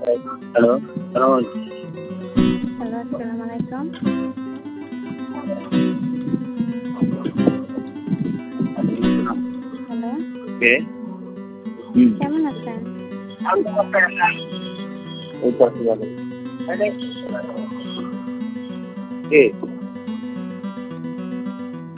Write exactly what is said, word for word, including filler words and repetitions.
Hello, সালাম hello, আসসালামু আলাইকুম। হ্যালো, কে? হুম। কেমন আছেন? এই তো আছি ভালো। কে?